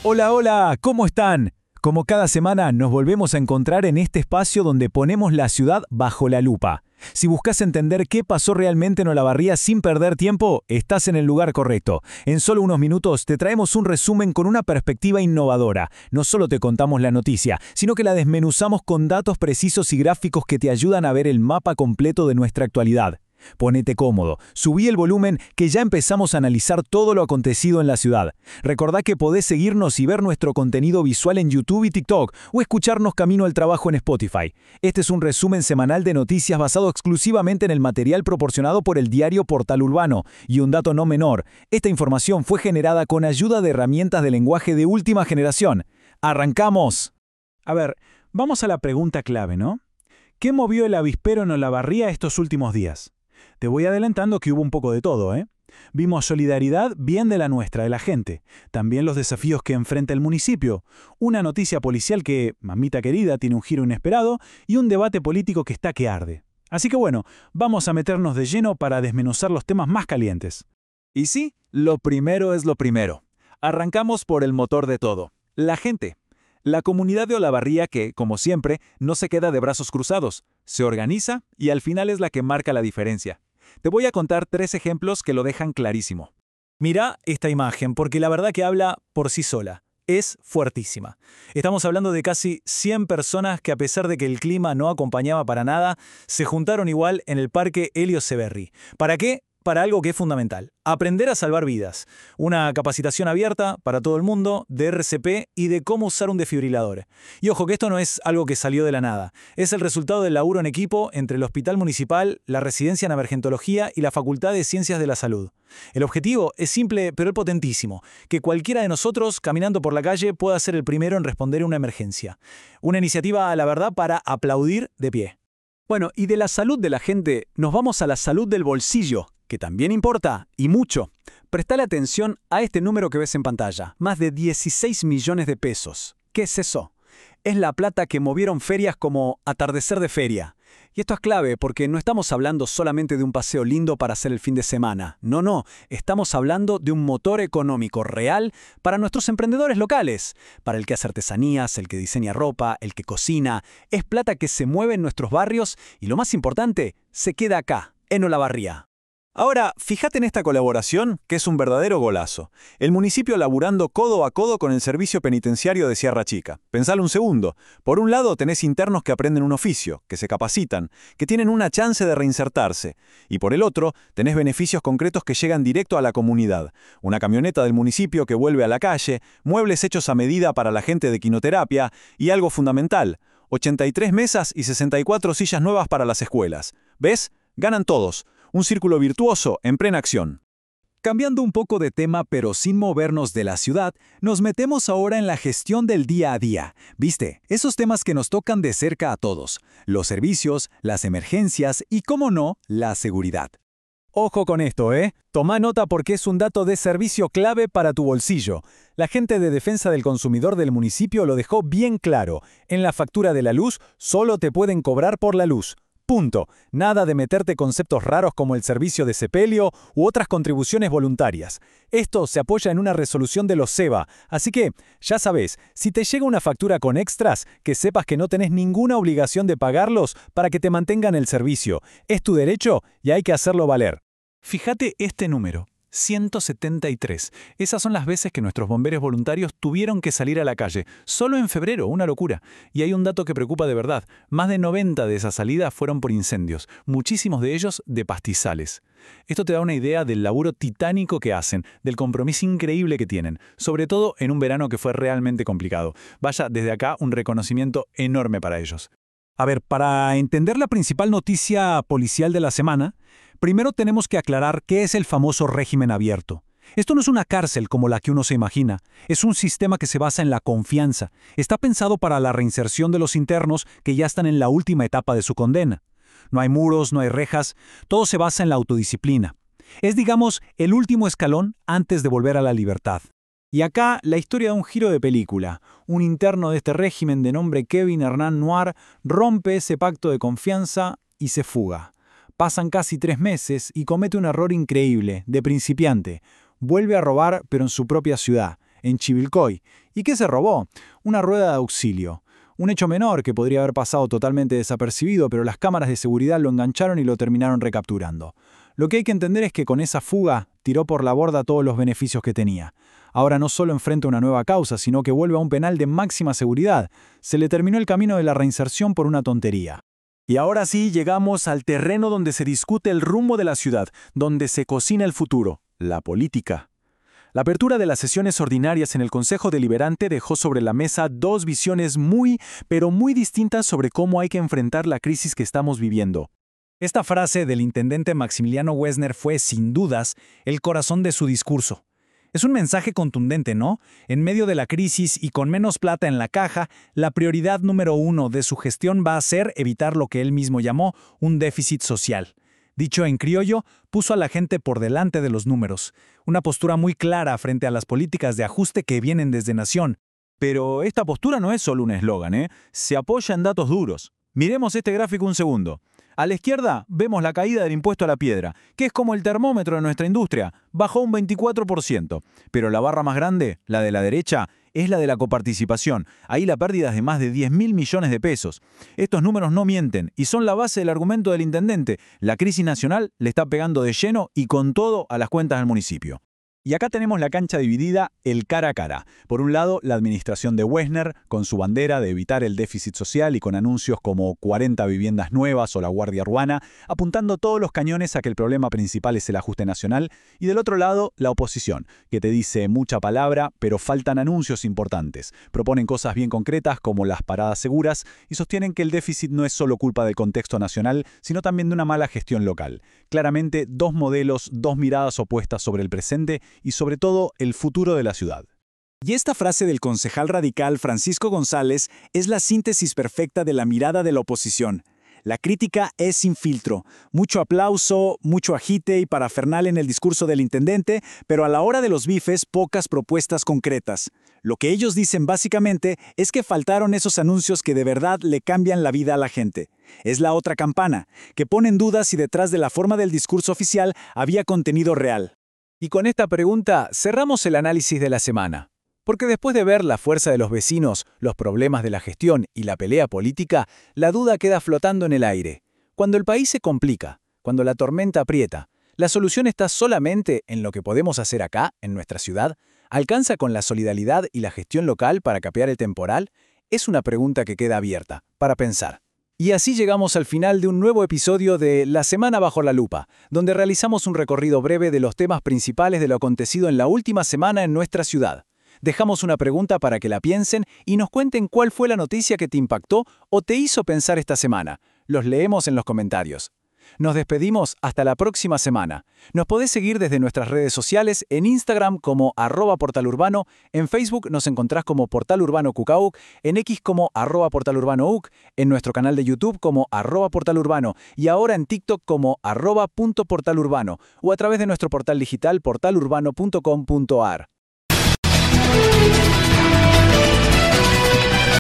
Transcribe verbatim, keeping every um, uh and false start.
Hola, hola, ¿cómo están? Como cada semana nos volvemos a encontrar en este espacio donde ponemos la ciudad bajo la lupa. Si buscas entender qué pasó realmente en Olavarría sin perder tiempo, estás en el lugar correcto. En solo unos minutos te traemos un resumen con una perspectiva innovadora. No solo te contamos la noticia, sino que la desmenuzamos con datos precisos y gráficos que te ayudan a ver el mapa completo de nuestra actualidad. Ponete cómodo, subí el volumen que ya empezamos a analizar todo lo acontecido en la ciudad. Recordá que podés seguirnos y ver nuestro contenido visual en YouTube y TikTok o escucharnos camino al trabajo en Spotify. Este es un resumen semanal de noticias basado exclusivamente en el material proporcionado por el diario Portal Urbano. Y un dato no menor, esta información fue generada con ayuda de herramientas de lenguaje de última generación. ¡Arrancamos! A ver, vamos a la pregunta clave, ¿no? ¿Qué movió el avispero en Olavarría estos últimos días? Te voy adelantando que hubo un poco de todo, ¿eh? Vimos solidaridad bien de la nuestra, de la gente. También los desafíos que enfrenta el municipio. Una noticia policial que, mamita querida, tiene un giro inesperado y un debate político que está que arde. Así que bueno, vamos a meternos de lleno para desmenuzar los temas más calientes. Y sí, lo primero es lo primero. Arrancamos por el motor de todo, la gente. La comunidad de Olavarría que, como siempre, no se queda de brazos cruzados, se organiza y al final es la que marca la diferencia. Te voy a contar tres ejemplos que lo dejan clarísimo. Mira esta imagen, porque la verdad que habla por sí sola. Es fuertísima. Estamos hablando de casi cien personas que, a pesar de que el clima no acompañaba para nada, se juntaron igual en el Parque Elio Severri. ¿Para qué? Para algo que es fundamental, aprender a salvar vidas. Una capacitación abierta para todo el mundo de R C P y de cómo usar un desfibrilador. Y ojo que esto no es algo que salió de la nada. Es el resultado del laburo en equipo entre el Hospital Municipal, la Residencia en Emergentología y la Facultad de Ciencias de la Salud. El objetivo es simple pero es potentísimo, que cualquiera de nosotros, caminando por la calle, pueda ser el primero en responder a una emergencia. Una iniciativa, a la verdad, para aplaudir de pie. Bueno, y de la salud de la gente, nos vamos a la salud del bolsillo, que también importa, y mucho. Prestale atención a este número que ves en pantalla, más de dieciséis millones de pesos. ¿Qué es eso? Es la plata que movieron ferias como Atardecer de Feria. Y esto es clave porque no estamos hablando solamente de un paseo lindo para hacer el fin de semana. No, no, estamos hablando de un motor económico real para nuestros emprendedores locales, para el que hace artesanías, el que diseña ropa, el que cocina. Es plata que se mueve en nuestros barrios y lo más importante, se queda acá, en Olavarría. Ahora, fíjate en esta colaboración, que es un verdadero golazo. El municipio laburando codo a codo con el servicio penitenciario de Sierra Chica. Pensalo un segundo. Por un lado tenés internos que aprenden un oficio, que se capacitan, que tienen una chance de reinsertarse. Y por el otro, tenés beneficios concretos que llegan directo a la comunidad. Una camioneta del municipio que vuelve a la calle, muebles hechos a medida para la gente de quinoterapia y algo fundamental, ochenta y tres mesas y sesenta y cuatro sillas nuevas para las escuelas. ¿Ves? Ganan todos. Un círculo virtuoso en plena acción. Cambiando un poco de tema pero sin movernos de la ciudad, nos metemos ahora en la gestión del día a día. ¿Viste? Esos temas que nos tocan de cerca a todos. Los servicios, las emergencias y, cómo no, la seguridad. Ojo con esto, ¿eh? Toma nota porque es un dato de servicio clave para tu bolsillo. La gente de Defensa del Consumidor del municipio lo dejó bien claro. En la factura de la luz solo te pueden cobrar por la luz. Punto. Nada de meterte conceptos raros como el servicio de sepelio u otras contribuciones voluntarias. Esto se apoya en una resolución de los SEBA, así que, ya sabes, si te llega una factura con extras, que sepas que no tenés ninguna obligación de pagarlos para que te mantengan el servicio. Es tu derecho y hay que hacerlo valer. Fíjate este número. ciento setenta y tres. Esas son las veces que nuestros bomberos voluntarios tuvieron que salir a la calle. Solo en febrero, una locura. Y hay un dato que preocupa de verdad. Más de noventa de esas salidas fueron por incendios, muchísimos de ellos de pastizales. Esto te da una idea del laburo titánico que hacen, del compromiso increíble que tienen, sobre todo en un verano que fue realmente complicado. Vaya, desde acá un reconocimiento enorme para ellos. A ver, para entender la principal noticia policial de la semana, primero tenemos que aclarar qué es el famoso régimen abierto. Esto no es una cárcel como la que uno se imagina, es un sistema que se basa en la confianza. Está pensado para la reinserción de los internos que ya están en la última etapa de su condena. No hay muros, no hay rejas, todo se basa en la autodisciplina. Es, digamos, el último escalón antes de volver a la libertad. Y acá la historia da un giro de película. Un interno de este régimen de nombre Kevin Hernán Noir rompe ese pacto de confianza y se fuga. Pasan casi tres meses y comete un error increíble, de principiante. Vuelve a robar, pero en su propia ciudad, en Chivilcoy. ¿Y qué se robó? Una rueda de auxilio. Un hecho menor que podría haber pasado totalmente desapercibido, pero las cámaras de seguridad lo engancharon y lo terminaron recapturando. Lo que hay que entender es que con esa fuga tiró por la borda todos los beneficios que tenía. Ahora no solo enfrenta una nueva causa, sino que vuelve a un penal de máxima seguridad. Se le terminó el camino de la reinserción por una tontería. Y ahora sí llegamos al terreno donde se discute el rumbo de la ciudad, donde se cocina el futuro, la política. La apertura de las sesiones ordinarias en el Consejo Deliberante dejó sobre la mesa dos visiones muy, pero muy distintas sobre cómo hay que enfrentar la crisis que estamos viviendo. Esta frase del intendente Maximiliano Wessner fue, sin dudas, el corazón de su discurso. Es un mensaje contundente, ¿no? En medio de la crisis y con menos plata en la caja, la prioridad número uno de su gestión va a ser evitar lo que él mismo llamó un déficit social. Dicho en criollo, puso a la gente por delante de los números. Una postura muy clara frente a las políticas de ajuste que vienen desde Nación. Pero esta postura no es solo un eslogan, ¿eh? Se apoya en datos duros. Miremos este gráfico un segundo. A la izquierda vemos la caída del impuesto a la piedra, que es como el termómetro de nuestra industria. Bajó un veinticuatro por ciento. Pero la barra más grande, la de la derecha, es la de la coparticipación. Ahí la pérdida es de más de diez mil millones de pesos. Estos números no mienten y son la base del argumento del intendente. La crisis nacional le está pegando de lleno y con todo a las cuentas del municipio. Y acá tenemos la cancha dividida, el cara a cara. Por un lado, la administración de Wessner, con su bandera de evitar el déficit social y con anuncios como cuarenta viviendas nuevas o la Guardia Urbana, apuntando todos los cañones a que el problema principal es el ajuste nacional. Y del otro lado, la oposición, que te dice mucha palabra, pero faltan anuncios importantes. Proponen cosas bien concretas como las paradas seguras y sostienen que el déficit no es solo culpa del contexto nacional, sino también de una mala gestión local. Claramente, dos modelos, dos miradas opuestas sobre el presente y sobre todo el futuro de la ciudad. Y esta frase del concejal radical Francisco González es la síntesis perfecta de la mirada de la oposición. La crítica es sin filtro, mucho aplauso, mucho agite y parafernal en el discurso del intendente, pero a la hora de los bifes pocas propuestas concretas. Lo que ellos dicen básicamente es que faltaron esos anuncios que de verdad le cambian la vida a la gente. Es la otra campana, que pone en duda si detrás de la forma del discurso oficial había contenido real. Y con esta pregunta cerramos el análisis de la semana. Porque después de ver la fuerza de los vecinos, los problemas de la gestión y la pelea política, la duda queda flotando en el aire. Cuando el país se complica, cuando la tormenta aprieta, ¿la solución está solamente en lo que podemos hacer acá, en nuestra ciudad? ¿Alcanza con la solidaridad y la gestión local para capear el temporal? Es una pregunta que queda abierta, para pensar. Y así llegamos al final de un nuevo episodio de La Semana Bajo la Lupa, donde realizamos un recorrido breve de los temas principales de lo acontecido en la última semana en nuestra ciudad. Dejamos una pregunta para que la piensen y nos cuenten cuál fue la noticia que te impactó o te hizo pensar esta semana. Los leemos en los comentarios. Nos despedimos hasta la próxima semana. Nos podés seguir desde nuestras redes sociales en Instagram como arroba portalurbano, en Facebook nos encontrás como Portal Urbano Cucauc, en X como arroba portalurbano.uc, en nuestro canal de YouTube como arroba portalurbano y ahora en TikTok como arroba punto portalurbano o a través de nuestro portal digital portalurbano punto com punto ar.